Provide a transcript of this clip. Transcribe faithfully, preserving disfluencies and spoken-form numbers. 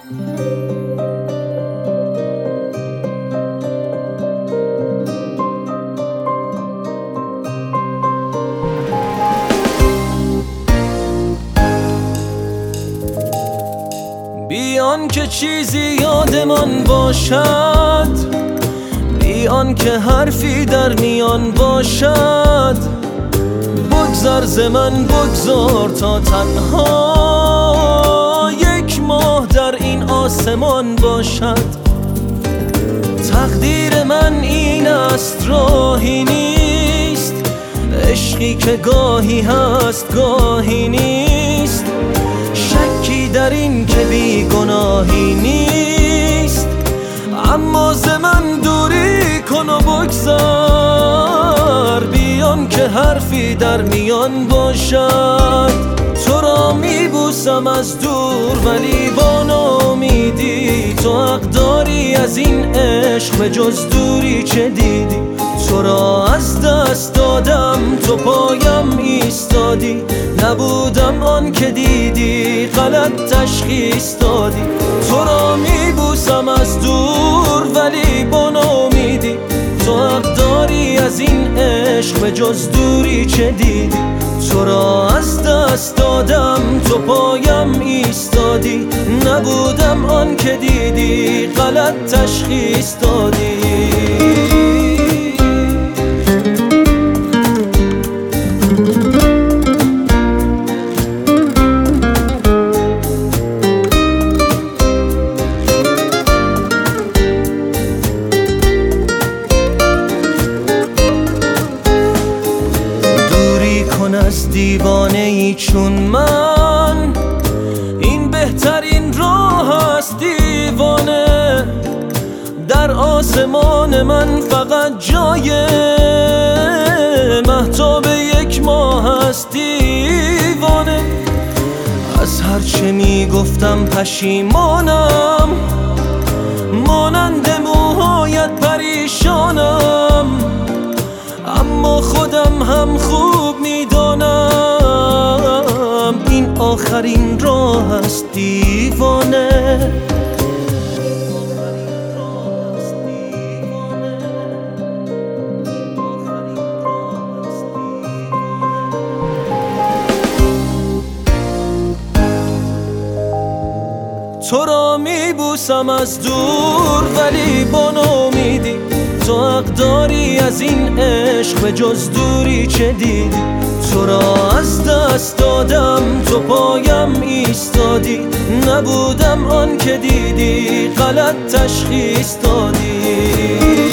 بیان که چیزی یادمان باشد، بیان که حرفی در میان باشد، بگذر ز من بگذار تا تنها یک ماه در این آسمان باشد. تقدیر من این است راهی نیست، عشقی که گاهی هست گاهی نیست، شکی در این که بی گناهی نیست. اما ز من دوری کن و بگذار، بیان که حرفی در میان باشد. تو را میبوسم از دور ولی با ناامیدی، تو حق داری از این عشق به جز دوری چه دیدی. تو را از دست دادم تو پایم ایستادی، نبودم آن که دیدی غلط تشخیص دادی. تو را میبوسم از دور ولی با ناامیدی، تو حق داری از این عشق به جز دوری چه دیدی. تو را از دست دادم تو پایم ایستادی، نبودم آن که دیدی غلط تشخیص دادی. از دیوانه ای چون من، این بهترین راه است دیوانه. در آسمان من فقط جای مهتاب یک ماه است دیوانه. از هرچه می گفتم پشیمانم، مانند موهایت پریشانم. اما خودم هم خوب میدانم این آخرین راه است دیوانه. تو را میبوسم از دور ولی با ناامیدی، تو حق داری از این عشق به جز دوری چه دیدی. تو را از دست دادم تو پایم ایستادی، نبودم آن که دیدی غلط تشخیص دادی.